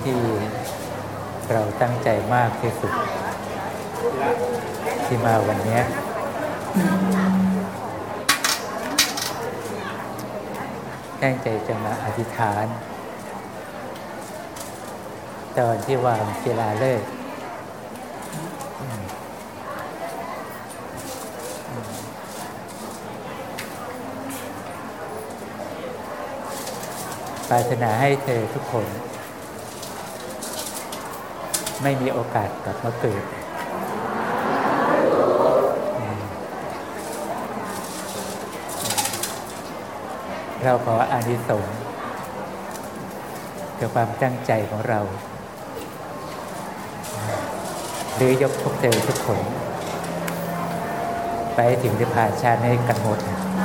ที่เราตั้งใจมากที่สุดที่มาวันนี้ตั้งใจจะมาอธิษฐานตอนที่วางศิลาฤกษ์ปรารถนาให้เธอทุกคนไม่มีโอกาสกลับมาเกิดเราขออานิสงส์กับความตั้งใจของเราหรือยกพวกเธอทุกคนไปถึงนิพพานชาติให้กันหมด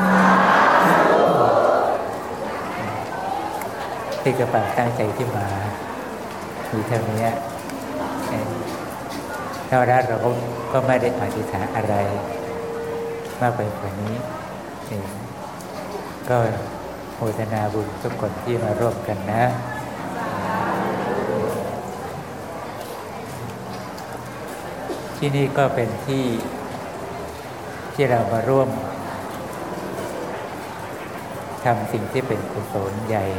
ที่กับความตั้งใจที่มามีเท่านี้เท่านั้นเราก็ไม่ได้อธิษฐานอะไรมากไปกว่านี้ก็โมทนาบุญทุกคนที่มาร่วมกันนะที่นี่ก็เป็นที่เรามาร่วมทำสิ่งที่เป็นกุศลใหญ่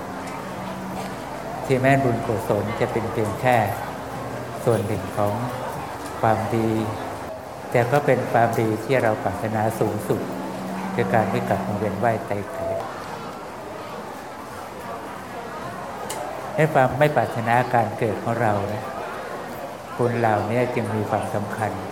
ที่แม้บุญกุศลจะเป็นเพียงแค่ส่วนหนึ่งของความดีแต่ก็เป็นความดีที่เราปรารถนาสูงสุดคือการไม่กลับมาเวียนว่ายตายเกิดให้ความไม่ปรารถนาการเกิดของเรานะคนเหล่านี้จึงมีความสำคัญ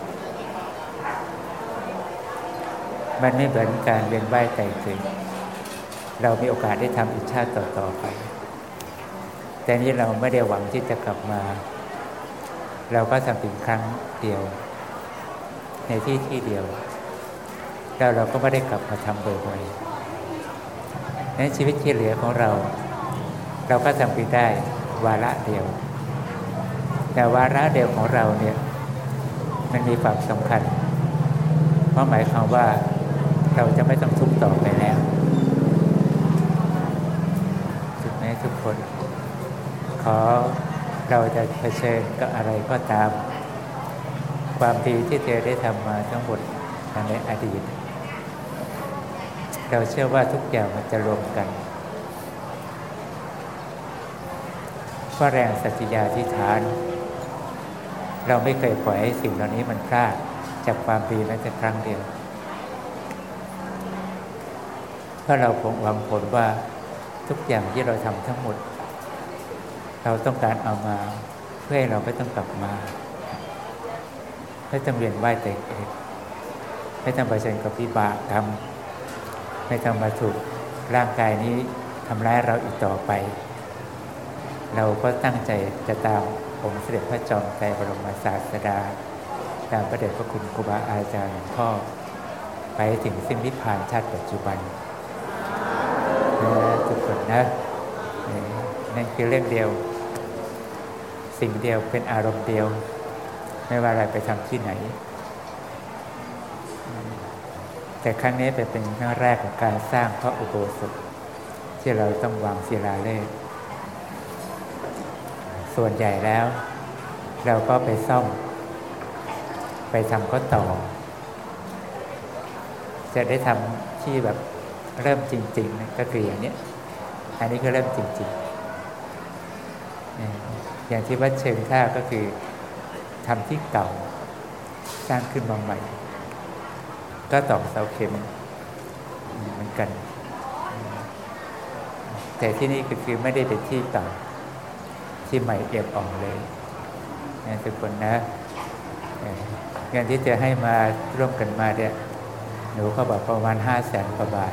มันไม่เหมือนการเวียนว่ายตายเกิดเรามีโอกาสได้ทำอีกชาติต่อไปแต่นี้เราไม่ได้หวังที่จะกลับมาเราก็ทำเพียงครั้งเดียวในที่เดียวแล้วเราก็ไม่ได้กลับมาทำบ่อยๆในชีวิตที่เหลือของเราก็ทำเพียงได้วาระเดียวแต่วาระเดียวของเราเนี่ยมันมีความสำคัญเพราะหมายความว่าเราจะไม่ต้องทุกข์ต่อไปแล้วถูกไหมทุกคนขอเราจะเผชิญกับอะไรก็ตามความดีที่เธอได้ทำมาทั้งหมดในอดีตเราเชื่อว่าทุกอย่างมันจะรวมกันเพราะแรงสัจจยาธิษฐานเราไม่เคยปล่อยให้สิ่งเหล่านี้มันพลาดจากความดีแม้แต่ครั้งเดียวเพราะเราคงหวังผลว่าทุกอย่างที่เราทำทั้งหมดเราต้องการเอามาเพื่อให้เราไม่ต้องกลับมาไม่ต้องเวียนว่ายตายเกิดไม่ต้องเผชิญกับวิบากกรรมไม่ต้องมาถูกร่างกายนี้ทำร้ายเราอีกต่อไปเราก็ตั้งใจจะตามองค์เสด็จพระจอมไตรบรมศาสดาตามพระเดชพระคุณครูบาอาจารย์หลวงพ่อไปถึงสิ้นนิพพานชาติปัจจุบันทุกคนนะนั่นคือเรื่องเดียวสิ่งเดียวเป็นอารมณ์เดียวไม่ว่าอะไรไปทำที่ไหนแต่ครั้งนี้เป็นครั้งแรกของการสร้างพระอุโบสถที่เราต้องวางศิลาฤกษ์ส่วนใหญ่แล้วเราก็ไปซ่อมไปทำข้อต่อจะได้ทำที่แบบเริ่มจริงๆนะก็คืออย่างนี้อันนี้ก็เริ่มจริงๆอย่างที่วัดเชิงท่าก็คือทำที่เก่าสร้างขึ้นมาใหม่ก็ตอกเสาเข็มเหมือนกันแต่ที่นี่ก็คือไม่ได้เป็นที่เก่าที่ใหม่เอี่ยมอ่องเลยนะทุกคนนะเงินที่จะให้มาร่วมกันมาเนี่ยหนูเขาบอกประมาณ500,000 กว่าบาท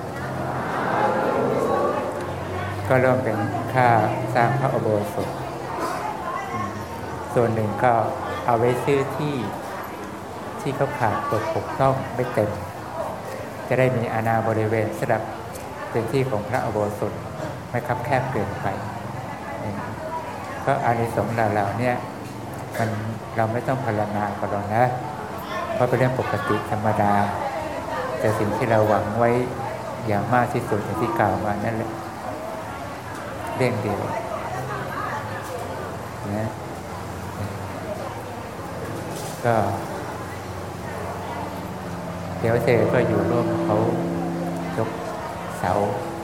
ก็ร่วมเป็นค่าสร้างพระอุโบสถส่วนหนึ่งก็เอาไว้ซื้อที่เขาขาดตกปกต้องไม่เต็มจะได้มีอาณาบริเวณสำหรับเป็นที่ของพระอุโบสถไม่คับแคบเกินไปก็อานิสงส์เหล่านี้มันเราไม่ต้องพรรณนากับเรานะเพราะเป็นเรื่องปกติธรรมดาแต่สิ่งที่เราหวังไว้อย่างมากที่สุดอย่างที่กล่าวมานั่นแหละเรื่องเดียวนะก็เดี๋ยวเธอก็อยู่ร่วมเขายกเสา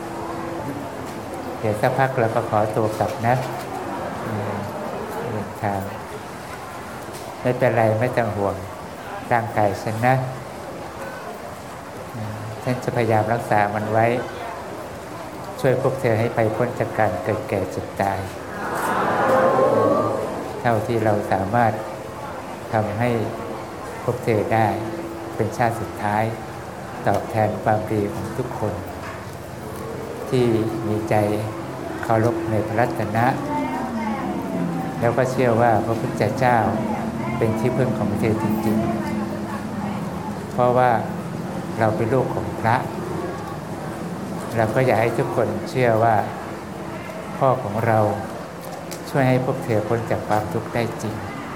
เดี๋ยวสักพักเราก็ขอตัวกลับนะเดินทางไม่เป็นไรไม่ต้องห่วงร่างกายฉันนะฉันจะพยายามรักษามันไว้ช่วยพวกเธอให้ไปพ้นจากการเกิดแก่เจ็บตายเท่าที่เราสามารถทำให้พวกเธอได้เป็นชาติสุดท้ายตอบแทนความดีของทุกคนที่มีใจเคารพในพระรัตนะแล้วก็เชื่อว่าพระพุทธเจ้าเป็นที่พึ่งของเธอจริงๆเพราะว่าเราเป็นลูกของพระเราก็อยากให้ทุกคนเชื่อว่าพ่อของเราช่วยให้พวกเธอพ้นจากความทุกข์ได้จริง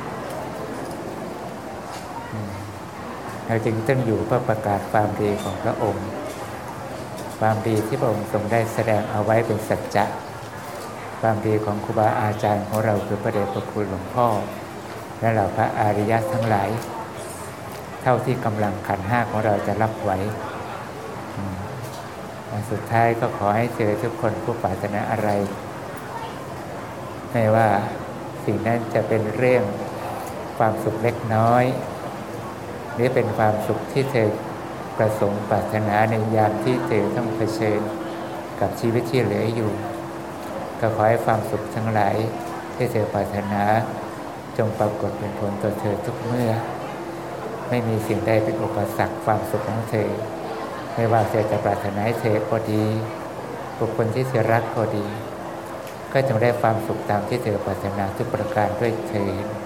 เราจึงต้องอยู่เพื่อประกาศความดีของพระองค์ความดีที่พระองค์ทรงได้แสดงเอาไว้เป็นสัจจะความดีของครูบาอาจารย์ของเราคือพระเดชพระคุณหลวงพ่อและเหล่าพระอริยะทั้งหลายเท่าที่กำลังขันธ์ห้าของเราจะรับไหวสุดท้ายก็ขอให้เจอทุกคนผู้ปรารถนาอะไรไม่ว่าสิ่งนั้นจะเป็นเรื่องความสุขเล็กน้อยหรือเป็นความสุขที่เธอประสงค์ปรารถนาในยามที่เธอต้องเผชิญกับชีวิตที่เหลืออยู่ก็ขอให้ความสุขทั้งหลายที่เธอปรารถนาจงปรากฏเป็นผลต่อเธอทุกเมื่อไม่มีสิ่งใดเป็นอุปสรรคความสุขของเธอไม่ว่าเธอจะปรารถนาให้เธอก็ดีบุคคลที่เธอรักก็ดีก็จงได้ความสุขตามที่เธอปรารถนาทุกประการด้วยเธอ